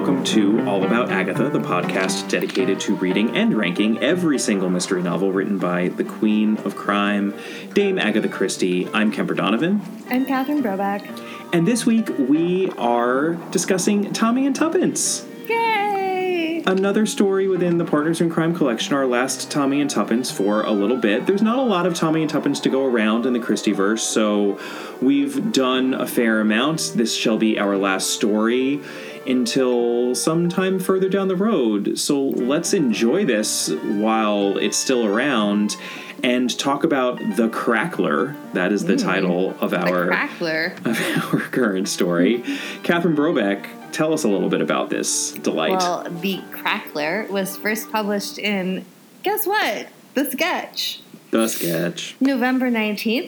welcome to All About Agatha, the podcast dedicated to reading and ranking every single mystery novel written by the Queen of Crime, Dame Agatha Christie. I'm Kemper Donovan. I'm Catherine Broback. And this week we are discussing Tommy and Tuppence. Yay! Another story within the Partners in Crime collection, our last Tommy and Tuppence for a little bit. There's not a lot of Tommy and Tuppence to go around in the Christieverse, so we've done a fair amount. This shall be our last story until sometime further down the road. So let's enjoy this while it's still around and talk about The Crackler. That is the title of our current story. Catherine Broback, tell us a little bit about this delight. Well, The Crackler was first published in, guess what? The Sketch. November 19th,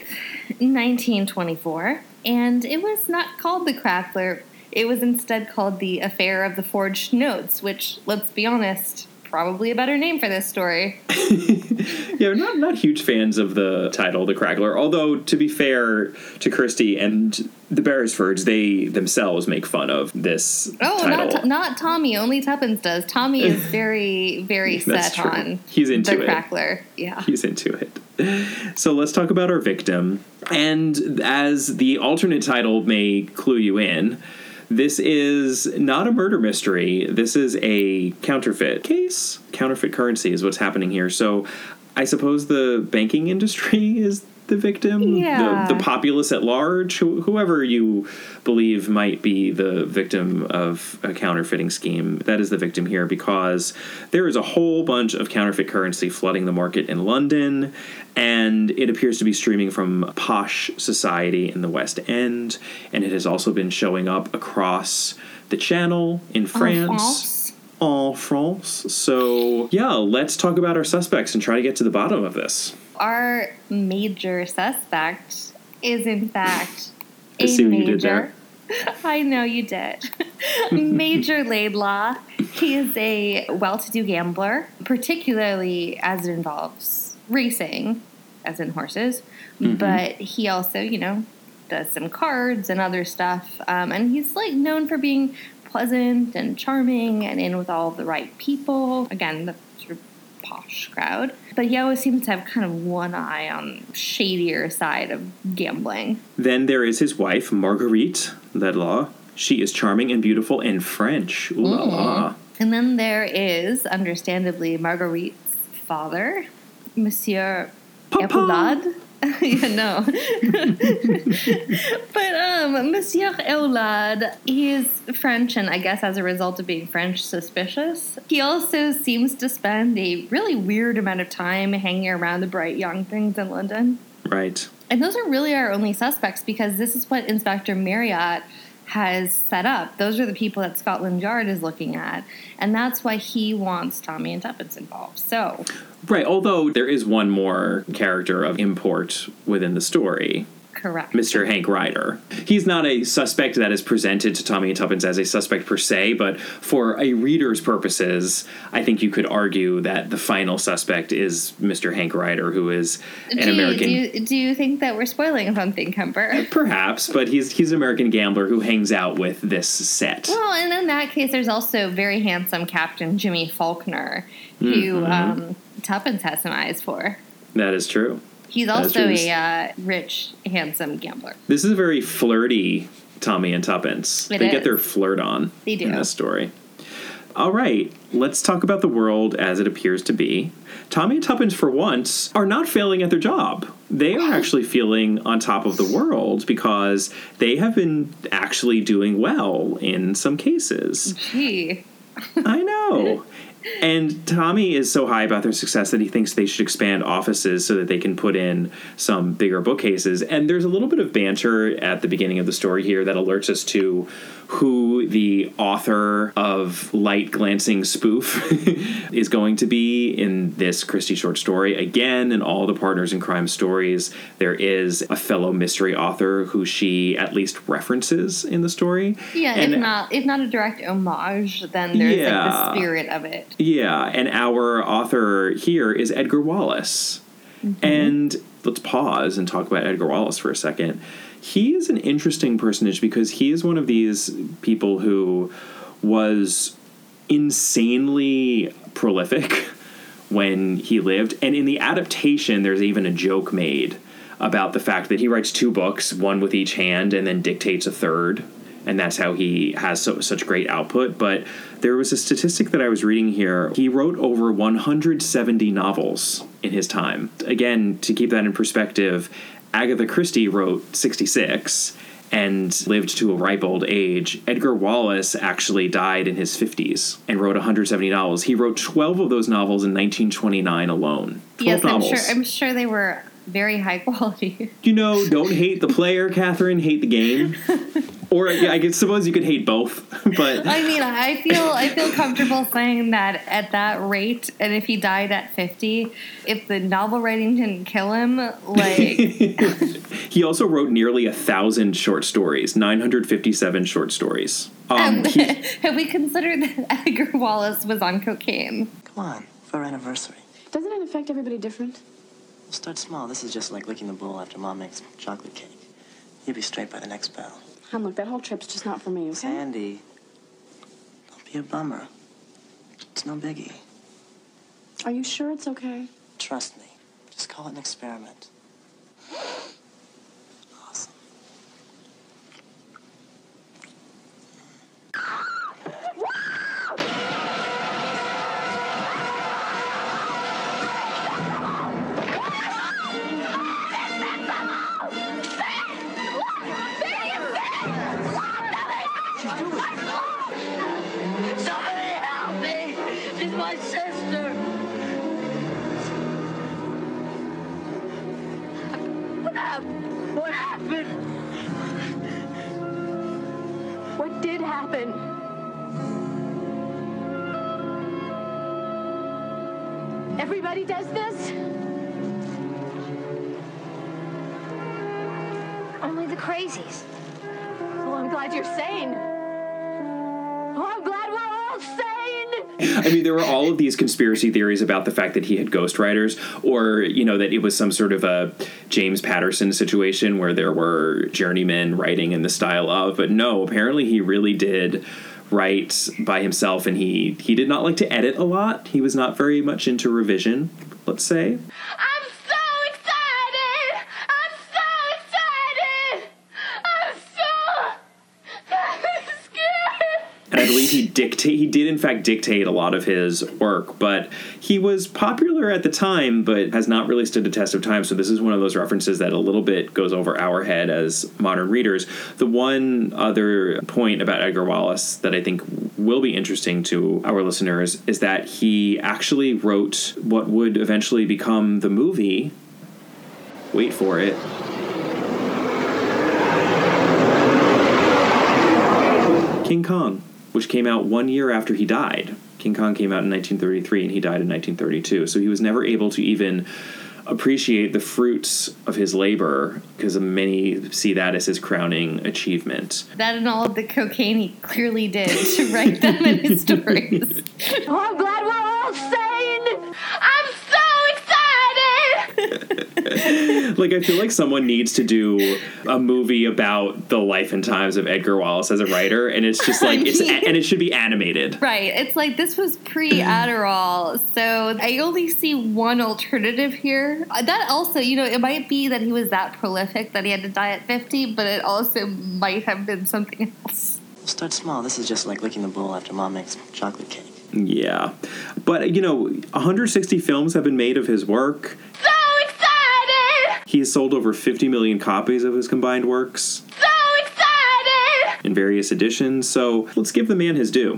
1924. And it was not called The Crackler. It was instead called The Affair of the Forged Notes, which, let's be honest, probably a better name for this story. Yeah, we're not huge fans of the title, The Crackler, although, to be fair to Christie and the Beresfords, they themselves make fun of this title. Not Tommy, only Tuppence does. Tommy is very, very set on He's into The Crackler. Yeah. He's into it. So let's talk about our victim. And as the alternate title may clue you in, this is not a murder mystery. This is a counterfeit case. Counterfeit currency is what's happening here. So I suppose the banking industry is the victim. Yeah. The populace at large, whoever you believe might be the victim of a counterfeiting scheme, that is the victim here, because there is a whole bunch of counterfeit currency flooding the market in London, and it appears to be streaming from posh society in the West End, and it has also been showing up across the Channel in France. En France. So, yeah, let's talk about our suspects and try to get to the bottom of this. Our major suspect is, in fact, I see what you did there. I know you did. Major Laidlaw. He is a well-to-do gambler, particularly as it involves racing, as in horses. Mm-hmm. But he also, does some cards and other stuff. And he's, known for being pleasant and charming and in with all the right people. Again, the sort of posh crowd. But he always seems to have kind of one eye on the shadier side of gambling. Then there is his wife, Marguerite Laidlaw. She is charming and beautiful and French. Ooh la la. And then there is, understandably, Marguerite's father, Monsieur Epaulade. Yeah, no. But Monsieur Epaulade, he is French, and I guess as a result of being French, suspicious. He also seems to spend a really weird amount of time hanging around the bright young things in London. Right. And those are really our only suspects, because this is what Inspector Marriott has set up. Those are the people that Scotland Yard is looking at, and that's why he wants Tommy and Tuppence involved. So, right, although there is one more character of import within the story. Correct. Mr. Hank Ryder. He's not a suspect that is presented to Tommy and Tuppence as a suspect per se, but for a reader's purposes, I think you could argue that the final suspect is Mr. Hank Ryder, who is an American... Do you think that we're spoiling something, Kemper? Perhaps, but he's an American gambler who hangs out with this set. Well, and in that case, there's also very handsome Captain Jimmy Faulkner, who Tuppence has some eyes for. That is true. He's also a rich, handsome gambler. This is a very flirty Tommy and Tuppence. They get their flirt on in this story. All right, let's talk about the world as it appears to be. Tommy and Tuppence, for once, are not failing at their job. They are actually feeling on top of the world because they have been actually doing well in some cases. Gee. I know. And Tommy is so high about their success that he thinks they should expand offices so that they can put in some bigger bookcases. And there's a little bit of banter at the beginning of the story here that alerts us to who the author of Light Glancing Spoof is going to be in this Christie short story. Again, in all the Partners in Crime stories, there is a fellow mystery author who she at least references in the story. Yeah, and if not a direct homage, then there's the spirit of it. Yeah, and our author here is Edgar Wallace. Mm-hmm. And let's pause and talk about Edgar Wallace for a second. He is an interesting personage because he is one of these people who was insanely prolific when he lived. And in the adaptation, there's even a joke made about the fact that he writes 2 books, one with each hand, and then dictates a third. And that's how he has such great output. But there was a statistic that I was reading here. He wrote over 170 novels in his time. Again, to keep that in perspective, Agatha Christie wrote 66 and lived to a ripe old age. Edgar Wallace actually died in his 50s and wrote 170 novels. He wrote 12 of those novels in 1929 alone. 12 novels. I'm sure they were very high quality. Don't hate the player, Catherine. Hate the game. Or I suppose you could hate both, but I mean, I feel comfortable saying that at that rate, and if he died at 50, if the novel writing didn't kill him, like he also wrote nearly 1,000 short stories, 957 short stories. Have we considered that Edgar Wallace was on cocaine? Come on, for our anniversary. Doesn't it affect everybody different? We'll start small. This is just like licking the bowl after Mom makes chocolate cake. You'll be straight by the next bell. Look, that whole trip's just not for me, okay? Sandy, don't be a bummer. It's no biggie. Are you sure it's okay? Trust me. Just call it an experiment. Awesome. Somebody help me! She's my sister! What happened? What did happen? Everybody does this? Only the crazies. Well, I'm glad you're sane. Oh, I'm glad we're all sane! I mean, there were all of these conspiracy theories about the fact that he had ghostwriters, or, that it was some sort of a James Patterson situation where there were journeymen writing in the style of, but no, apparently he really did write by himself, and he did not like to edit a lot. He was not very much into revision, let's say. I'm so excited! I'm so excited! I'm so scared! And I believe he did in fact dictate a lot of his work, but he was popular at the time, but has not really stood the test of time. So this is one of those references that a little bit goes over our head as modern readers. The one other point about Edgar Wallace that I think will be interesting to our listeners is that he actually wrote what would eventually become the movie. Wait for it. King Kong, which came out 1 year after he died. King Kong came out in 1933 and he died in 1932. So he was never able to even appreciate the fruits of his labor, because many see that as his crowning achievement. That and all of the cocaine he clearly did to write them in his stories. Oh, I'm glad we're all sane! I'm so excited! Like, I feel like someone needs to do a movie about the life and times of Edgar Wallace as a writer, and it's just like, and it should be animated. Right. It's like, this was pre-Adderall, so I only see one alternative here. That also, it might be that he was that prolific that he had to die at 50, but it also might have been something else. We'll start small. This is just like licking the bowl after Mom makes chocolate cake. Yeah. But, 160 films have been made of his work. So excited! He has sold over 50 million copies of his combined works. So excited! In various editions, so let's give the man his due.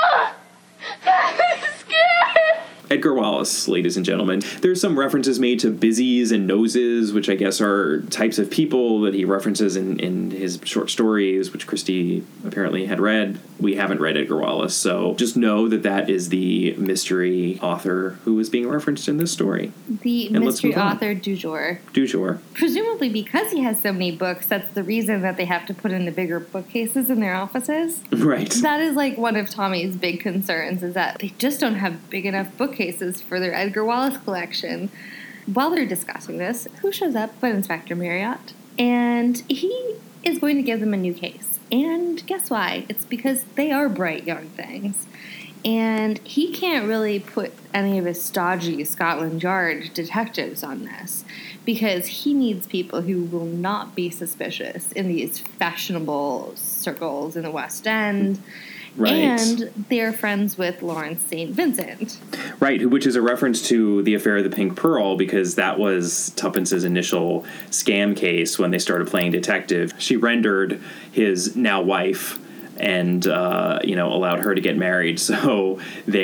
Scared! Edgar Wallace, ladies and gentlemen. There's some references made to busies and noses, which I guess are types of people that he references in his short stories, which Christie apparently had read. We haven't read Edgar Wallace, so just know that is the mystery author who is being referenced in this story. The mystery author du jour. Du jour. Presumably because he has so many books, that's the reason that they have to put in the bigger bookcases in their offices. Right. That is like one of Tommy's big concerns, is that they just don't have big enough bookcases for their Edgar Wallace collection. While they're discussing this, who shows up but Inspector Marriott? And he is going to give them a new case. And guess why? It's because they are bright young things. And he can't really put any of his stodgy Scotland Yard detectives on this because he needs people who will not be suspicious in these fashionable circles in the West End. Right. And they're friends with Lawrence St. Vincent. Right, which is a reference to the affair of the Pink Pearl, because that was Tuppence's initial scam case when they started playing detective. She rendered his now wife and, allowed her to get married. So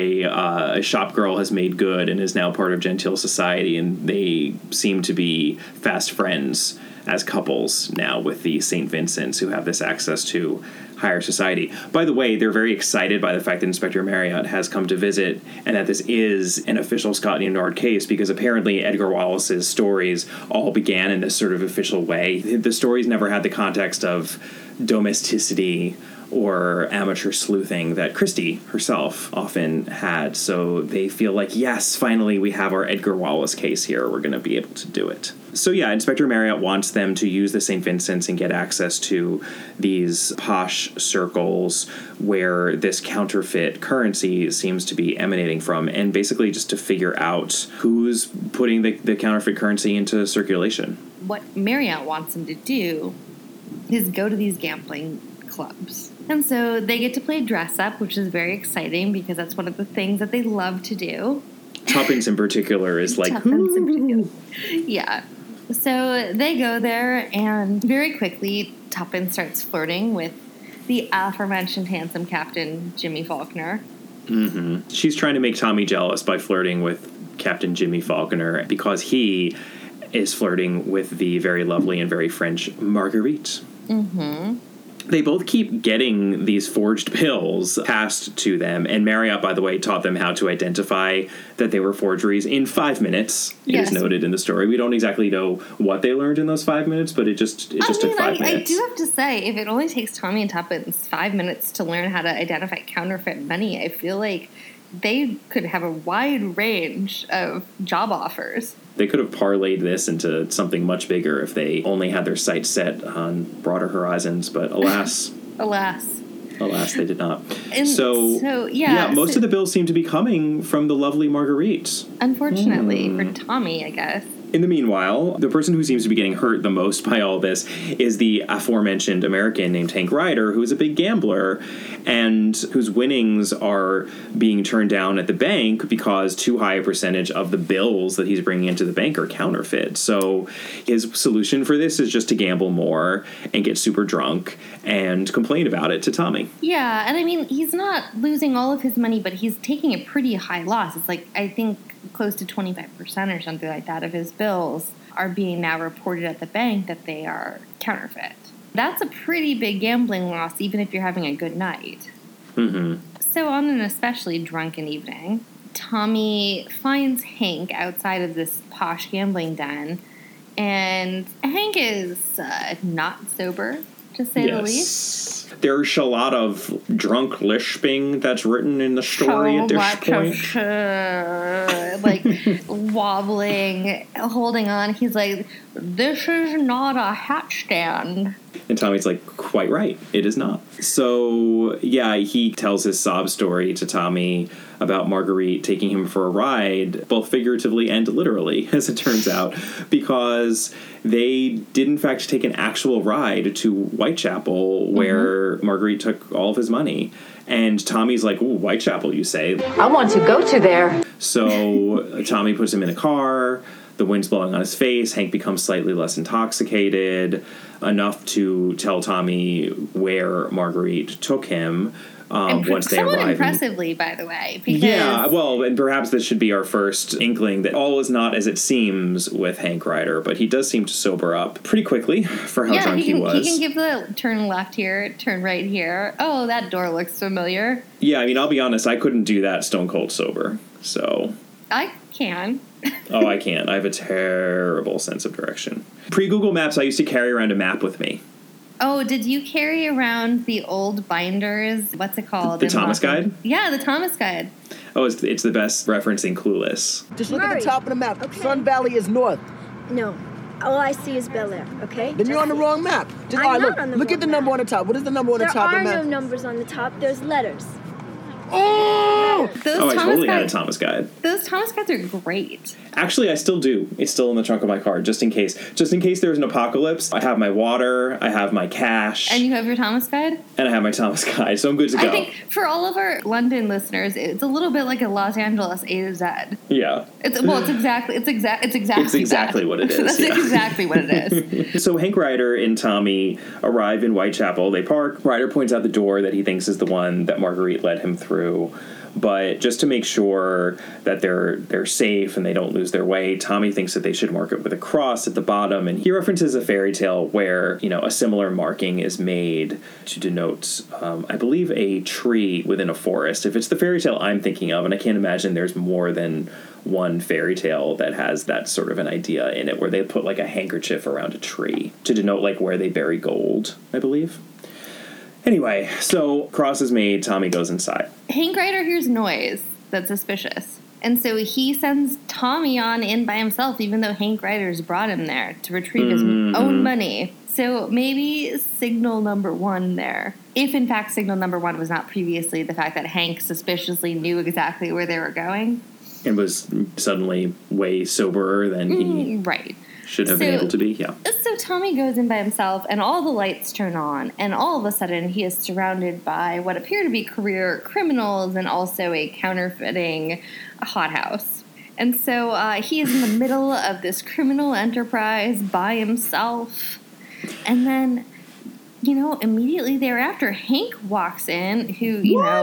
a shop girl has made good and is now part of genteel society, and they seem to be fast friends as couples now with the St. Vincents, who have this access to higher society. By the way, they're very excited by the fact that Inspector Marriott has come to visit and that this is an official Scotland Yard case, because apparently Edgar Wallace's stories all began in this sort of official way. The stories never had the context of domesticity or amateur sleuthing that Christie herself often had. So they feel like, yes, finally we have our Edgar Wallace case here. We're going to be able to do it. So yeah, Inspector Marriott wants them to use the St. Vincent's and get access to these posh circles where this counterfeit currency seems to be emanating from, and basically just to figure out who's putting the counterfeit currency into circulation. What Marriott wants them to do is go to these gambling clubs. And so they get to play dress up, which is very exciting because that's one of the things that they love to do. Tuppence in particular is like, Tuppence in particular. Yeah. So they go there, and very quickly Tuppence starts flirting with the aforementioned handsome Captain Jimmy Faulkner. Mm-hmm. She's trying to make Tommy jealous by flirting with Captain Jimmy Faulkner because he is flirting with the very lovely and very French Marguerite. Mm-hmm. They both keep getting these forged bills passed to them, and Marriott, by the way, taught them how to identify that they were forgeries in 5 minutes. It is noted in the story. We don't exactly know what they learned in those 5 minutes, but it just took 5 minutes. I do have to say, if it only takes Tommy and Tuppence 5 minutes to learn how to identify counterfeit money, I feel like they could have a wide range of job offers. They could have parlayed this into something much bigger if they only had their sights set on broader horizons, but alas. Alas, they did not. And most of the bills seem to be coming from the lovely Marguerite. Unfortunately, for Tommy, I guess. In the meanwhile, the person who seems to be getting hurt the most by all this is the aforementioned American named Hank Ryder, who is a big gambler and whose winnings are being turned down at the bank because too high a percentage of the bills that he's bringing into the bank are counterfeit. So his solution for this is just to gamble more and get super drunk and complain about it to Tommy. Yeah, and I mean, he's not losing all of his money, but he's taking a pretty high loss. It's like, I think, close to 25% or something like that of his bills are being now reported at the bank that they are counterfeit. That's a pretty big gambling loss, even if you're having a good night. Mm-hmm. So on an especially drunken evening, Tommy finds Hank outside of this posh gambling den, and Hank is not sober, to say the least. There's a lot of drunk lisping that's written in the story at this point. Like wobbling, holding on. He's like, "This is not a hat stand." And Tommy's like, quite right, it is not. So, yeah, he tells his sob story to Tommy about Marguerite taking him for a ride, both figuratively and literally, as it turns out, because they did, in fact, take an actual ride to Whitechapel, where Marguerite took all of his money. And Tommy's like, ooh, Whitechapel, you say? I want to go to there. So Tommy puts him in a car. The wind's blowing on his face. Hank becomes slightly less intoxicated, enough to tell Tommy where Marguerite took him once they arrive. Somewhat impressively, by the way. Because yeah, well, and perhaps this should be our first inkling that all is not as it seems with Hank Ryder, but he does seem to sober up pretty quickly for how drunk he was. He can give the turn left here, turn right here. Oh, that door looks familiar. Yeah, I mean, I'll be honest, I couldn't do that stone cold sober, so... I can. Oh, I can't. I have a terrible sense of direction. Pre-Google Maps, I used to carry around a map with me. Oh, did you carry around the old binders? What's it called? The Thomas Guide? Yeah, the Thomas Guide. Oh, it's the best referencing Clueless. Just look at the top of the map. Okay. Sun Valley is north. No, All I see is Bel Air, okay? Then you're on the wrong map. Just, I'm all right, not look, on the look wrong at the map. number on the top. What is the number on the top of the There map? are no numbers on the top. There's letters. Oh! Oh, I totally had a Thomas guide. Those Thomas guides are great. Actually, I still do. It's still in the trunk of my car, just in case. Just in case there's an apocalypse, I have my water, I have my cash, And you have your Thomas guide? and I have my Thomas guide, so I'm good to go. I think for all of our London listeners, it's a little bit like a Los Angeles A to Z. Yeah. It's exactly It's that. exactly what it is. That's yeah. exactly what it is. So Hank Ryder and Tommy arrive in Whitechapel. They park. Ryder points out the door that he thinks is the one that Marguerite led him through. But just to make sure that they're safe and they don't lose their way, Tommy thinks that they should mark it with a cross at the bottom. And he references a fairy tale where, a similar marking is made to denote, I believe, a tree within a forest. If it's the fairy tale I'm thinking of, and I can't imagine there's more than one fairy tale that has that sort of an idea in it, where they put like a handkerchief around a tree to denote like where they bury gold, I believe. Anyway, so cross is made, Tommy goes inside. Hank Ryder hears noise that's suspicious. And so he sends Tommy on in by himself, even though Hank Ryder's brought him there to retrieve his own money. So maybe signal number one there. If, in fact, signal number one was not previously the fact that Hank suspiciously knew exactly where they were going. And was suddenly way soberer than he Right. should have been able to be, yeah. So Tommy goes in by himself, and all the lights turn on, and all of a sudden he is surrounded by what appear to be career criminals and also a counterfeiting hothouse. And so he is in the middle of this criminal enterprise by himself. And then, immediately thereafter, Hank walks in, who,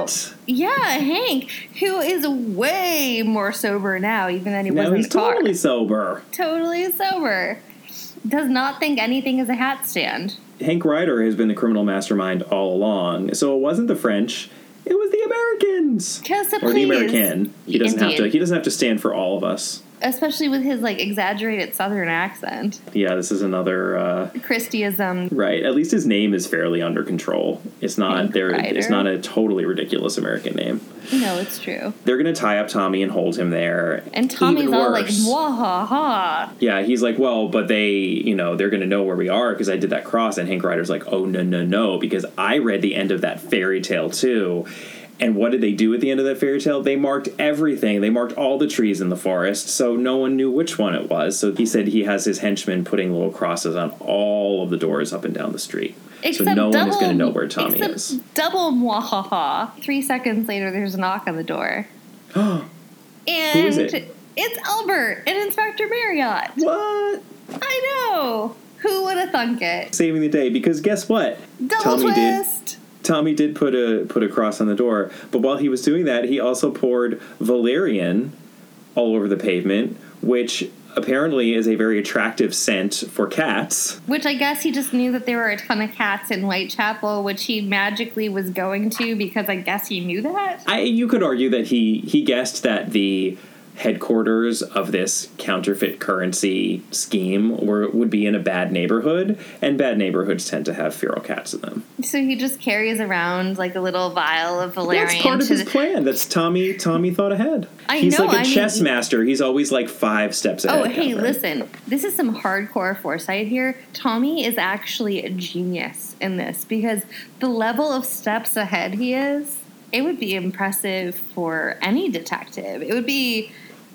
Hank, who is way more sober now, even than he was in the car. Totally sober. Totally sober. Does not think anything is a hat stand. Hank Ryder has been the criminal mastermind all along, so it wasn't the French, it was the Americans. Or the American. He doesn't have to stand for all of us. Especially with his exaggerated Southern accent. Yeah, this is another Christyism. Right. At least his name is fairly under control. It's not it's not a totally ridiculous American name. No, it's true. They're gonna tie up Tommy and hold him there. And Tommy's all like, "Mwahaha." Yeah, he's like, well, but they, they're gonna know where we are because I did that cross. And Hank Ryder's like, oh no, because I read the end of that fairy tale too. And what did they do at the end of that fairy tale? They marked everything. They marked all the trees in the forest, so no one knew which one it was. So he said he has his henchmen putting little crosses on all of the doors up and down the street. So no one is going to know where Tommy is. Double mwahaha. 3 seconds later, there's a knock on the door. And who is it? It's Albert and Inspector Marriott. What? I know. Who would have thunk it? Saving the day, because guess what? Double twist. Tommy did put a cross on the door, but while he was doing that, he also poured valerian all over the pavement, which apparently is a very attractive scent for cats. Which I guess he just knew that there were a ton of cats in Whitechapel, which he magically was going to because I guess he knew that. You could argue that he guessed that the headquarters of this counterfeit currency scheme would be in a bad neighborhood, and bad neighborhoods tend to have feral cats in them. So he just carries around like a little vial of valerian. That's part of his plan. That's Tommy thought ahead. He's like a chess master. He's always like 5 steps ahead. Oh, hey, listen. This is some hardcore foresight here. Tommy is actually a genius in this because the level of steps ahead he is, it would be impressive for any detective. It would be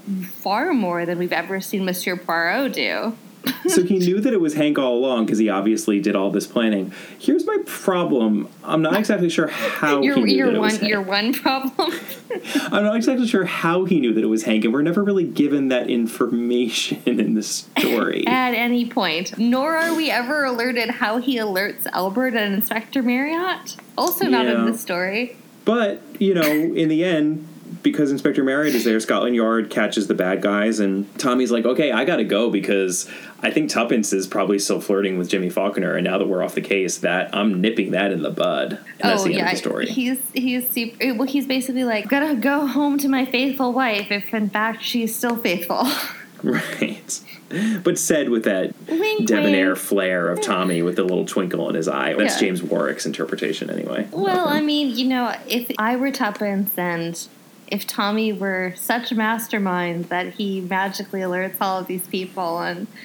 far more than we've ever seen Monsieur Poirot do. So he knew that it was Hank all along because he obviously did all this planning. Here's my problem. I'm not exactly sure how he knew that it was Hank. Your one problem? I'm not exactly sure how he knew that it was Hank, and we're never really given that information in the story. At any point. Nor are we ever alerted how he alerts Albert and Inspector Marriott. Also not in the story. But, in the end, because Inspector Marriott is there, Scotland Yard catches the bad guys, and Tommy's like, okay, I gotta go because I think Tuppence is probably still flirting with Jimmy Faulkner, and now that we're off the case, that I'm nipping that in the bud. And that's the end of the story. He's basically like, gotta go home to my faithful wife if in fact she's still faithful. Right. But said with that wink, debonair wink. flair of Tommy with the little twinkle in his eye. That's James Warwick's interpretation anyway. Well, I mean, if I were Tuppence and if Tommy were such a mastermind that he magically alerts all of these people and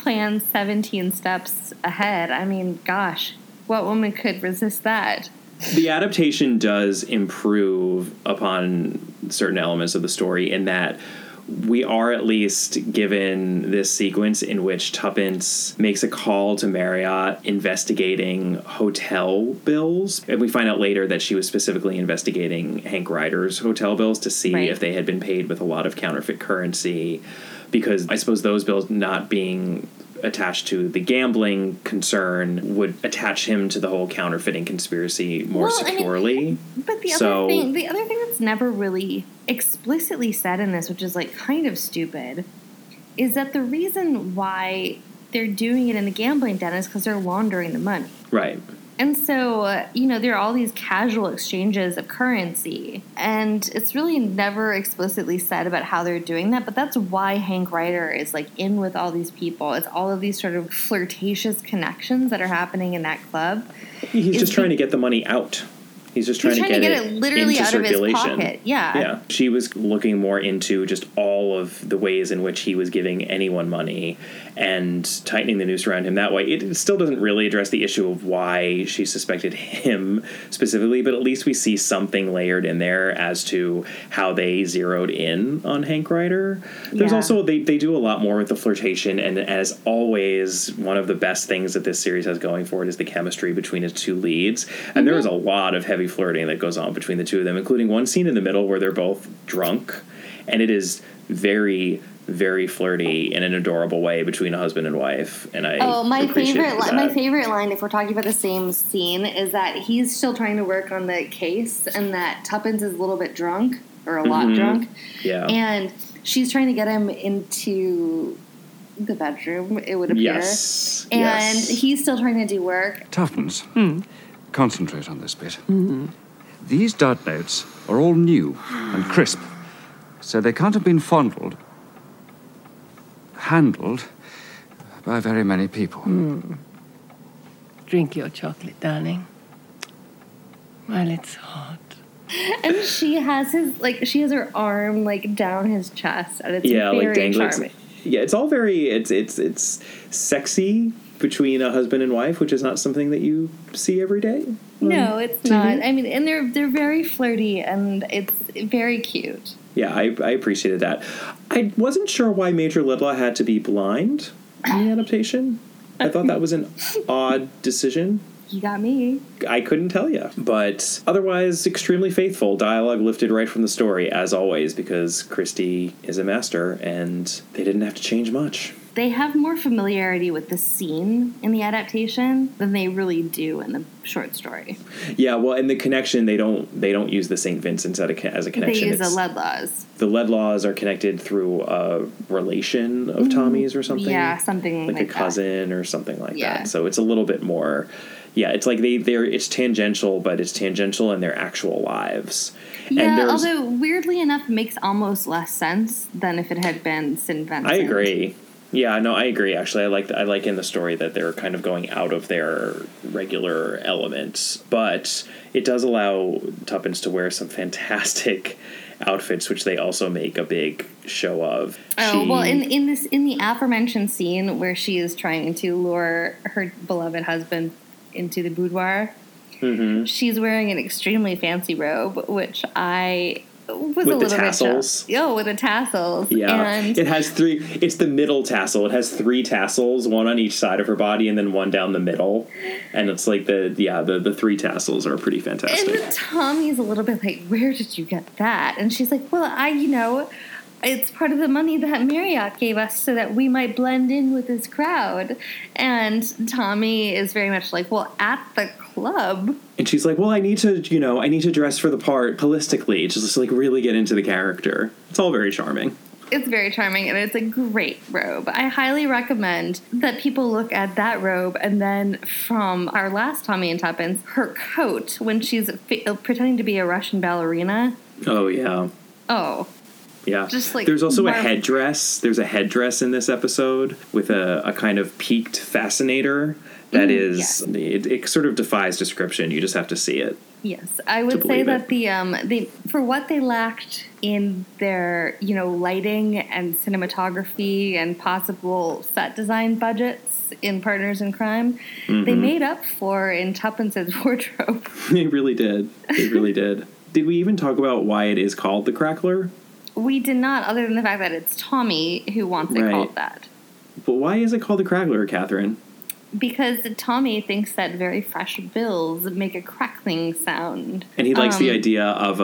plans 17 steps ahead. I mean, gosh, what woman could resist that? The adaptation does improve upon certain elements of the story in that we are at least given this sequence in which Tuppence makes a call to Marriott investigating hotel bills. And we find out later that she was specifically investigating Hank Ryder's hotel bills to see if they had been paid with a lot of counterfeit currency, because I suppose those bills not being attached to the gambling concern would attach him to the whole counterfeiting conspiracy more securely. But the other thing that's never really explicitly said in this, which is like kind of stupid, is that the reason why they're doing it in the gambling den is because they're laundering the money. Right. And so, there are all these casual exchanges of currency, and it's really never explicitly said about how they're doing that, but that's why Hank Ryder is, like, in with all these people. It's all of these sort of flirtatious connections that are happening in that club. He's just trying to get the money out. He's just trying to get it literally into out of his circulation. pocket. Yeah. Yeah. She was looking more into just all of the ways in which he was giving anyone money and tightening the noose around him that way. It still doesn't really address the issue of why she suspected him specifically, but at least we see something layered in there as to how they zeroed in on Hank Ryder. There's also, they do a lot more with the flirtation, and as always, one of the best things that this series has going for it is the chemistry between its two leads. And there is a lot of heavy flirting that goes on between the two of them, including one scene in the middle where they're both drunk, and it is very, very flirty in an adorable way between a husband and wife. And my favorite line, if we're talking about the same scene, is that he's still trying to work on the case, and that Tuppence is a little bit drunk, or a lot drunk. Yeah, and she's trying to get him into the bedroom, it would appear. Yes. And he's still trying to do work. Tuppence. Concentrate on this bit. These dud notes are all new and crisp, so they can't have been handled by very many people. Drink your chocolate, darling, while it's hot. And she has her arm down his chest, and it's very charming. Yeah, it's all very it's sexy between a husband and wife, which is not something that you see every day. No, it's not. I mean, and they're very flirty, and it's very cute. Yeah, I appreciated that. I wasn't sure why Major Lidlaw had to be blind in the adaptation. I thought that was an odd decision. You got me. I couldn't tell you. But otherwise, extremely faithful. Dialogue lifted right from the story, as always, because Christie is a master, and they didn't have to change much. They have more familiarity with the scene in the adaptation than they really do in the short story. Yeah, well, in the connection, they don't use the St. Vincent's as a connection. They use the Ledlaws. The Ledlaws are connected through a relation of Tommy's or something. Yeah, something like a cousin or something like that. So it's a little bit more. Yeah, it's like it's tangential, but it's tangential in their actual lives. Yeah, and although weirdly enough, it makes almost less sense than if it had been St. Vincent. I agree. Yeah, no, I agree. Actually, I like in the story that they're kind of going out of their regular elements, but it does allow Tuppence to wear some fantastic outfits, which they also make a big show of. In the aforementioned scene where she is trying to lure her beloved husband into the boudoir, she's wearing an extremely fancy robe, which I was with a little tassels. bit with the tassels. Yeah, and it has three. It's the middle tassel. It has three tassels, one on each side of her body, and then one down the middle. And it's like the three tassels are pretty fantastic. And Tommy's a little bit like, "Where did you get that?" And she's like, "Well, it's part of the money that Marriott gave us so that we might blend in with this crowd." And Tommy is very much like, "Well, at the club." And she's like, "Well, I need to dress for the part holistically, just like really get into the character." It's all very charming. It's very charming, and it's a great robe. I highly recommend that people look at that robe, and then from our last Tommy and Tuppence, her coat when she's pretending to be a Russian ballerina. Oh, yeah. Oh. Yeah. Just like there's also a marvel- headdress. There's a headdress in this episode with a kind of peaked fascinator that is yes. it sort of defies description. You just have to see it. Yes, I would say believe that the for what they lacked in their lighting and cinematography and possible set design budgets in Partners in Crime, they made up for in Tuppence's wardrobe. They really did. They really did. Did we even talk about why it is called the Crackler? We did not, other than the fact that it's Tommy who wants it Right. called that. But why is it called the Crackler, Catherine? Because Tommy thinks that very fresh bills make a crackling sound. And he likes the idea of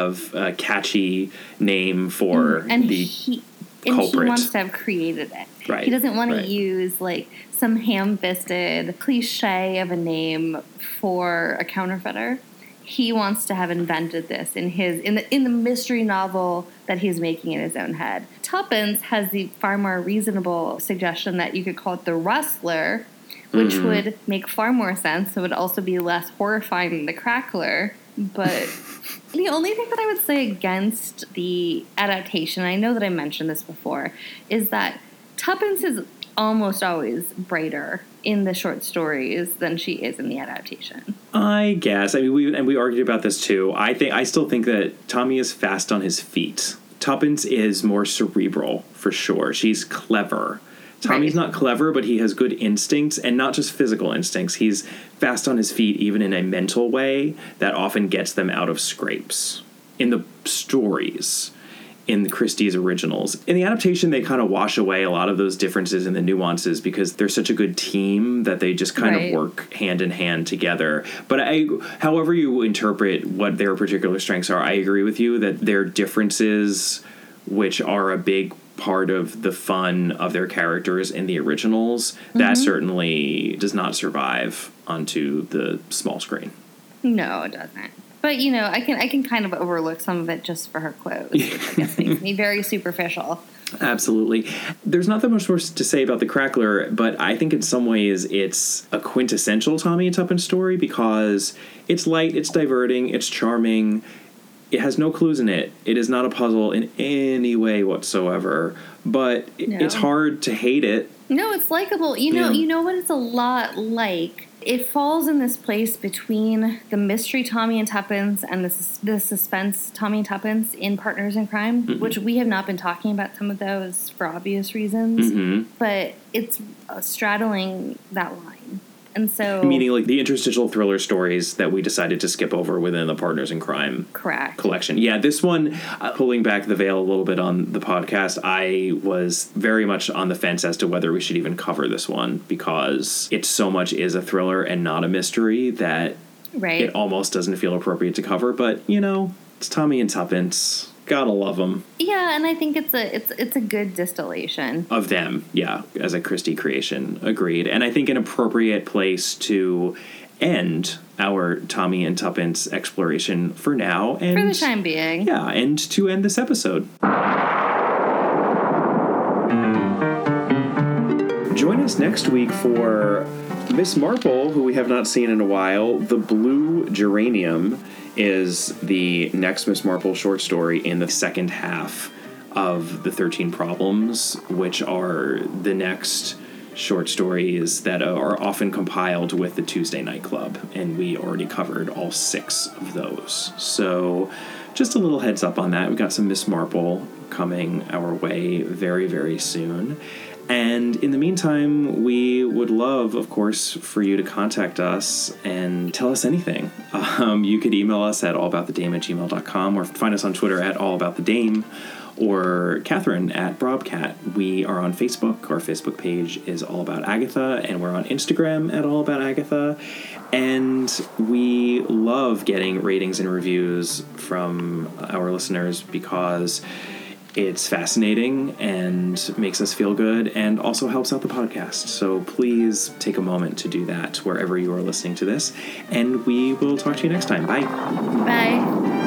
a catchy name for and the he culprit. wants to have created it. Right, He doesn't want right. to use like some ham-fisted cliche of a name for a counterfeiter. He wants to have invented this in the mystery novel that he's making in his own head. Tuppence has the far more reasonable suggestion that you could call it the Rustler, which would make far more sense. It would also be less horrifying than the Crackler. But the only thing that I would say against the adaptation, I know that I mentioned this before, is that Tuppence is almost always brighter in the short stories than she is in the adaptation. I guess. I mean, we argued about this too. I still think that Tommy is fast on his feet. Tuppence is more cerebral for sure. She's clever. Tommy's not clever, but he has good instincts, and not just physical instincts. He's fast on his feet, even in a mental way that often gets them out of scrapes. In the stories, in Christie's originals. In the adaptation, they kind of wash away a lot of those differences and the nuances because they're such a good team that they just kind of work hand in hand together. But however you interpret what their particular strengths are, I agree with you that their differences, which are a big part of the fun of their characters in the originals, that certainly does not survive onto the small screen. No, it doesn't. But I can kind of overlook some of it just for her clothes, which I guess makes me very superficial. Absolutely. There's not that much more to say about the Crackler, but I think in some ways it's a quintessential Tommy and Tuppence story because it's light, it's diverting, it's charming. It has no clues in it. It is not a puzzle in any way whatsoever. But it's hard to hate it. No, it's likable. You know what it's a lot like? It falls in this place between the mystery Tommy and Tuppence and the suspense Tommy and Tuppence in Partners in Crime, which we have not been talking about some of those for obvious reasons. But it's straddling that line. And so, meaning like the interstitial thriller stories that we decided to skip over within the Partners in Crime collection. Yeah, this one, pulling back the veil a little bit on the podcast, I was very much on the fence as to whether we should even cover this one because it so much is a thriller and not a mystery that it almost doesn't feel appropriate to cover. But, it's Tommy and Tuppence. Gotta love them. Yeah, and I think it's a good distillation of them. Yeah, as a Christie creation, agreed. And I think an appropriate place to end our Tommy and Tuppence exploration for now, and for the time being. Yeah, and to end this episode. Join us next week for Miss Marple, who we have not seen in a while. The Blue Geranium is the next Miss Marple short story in the second half of the 13 Problems, which are the next short stories that are often compiled with the Tuesday Night Club, and we already covered all 6 of those. So just a little heads up on that. We've got some Miss Marple coming our way very, very soon. And in the meantime, we would love, of course, for you to contact us and tell us anything. You could email us at allaboutthedame@gmail.com or find us on Twitter at allaboutthedame or Catherine at Brobcat. We are on Facebook. Our Facebook page is All About Agatha, and we're on Instagram at All About Agatha. And we love getting ratings and reviews from our listeners because it's fascinating and makes us feel good and also helps out the podcast. So please take a moment to do that wherever you are listening to this. And we will talk to you next time. Bye. Bye.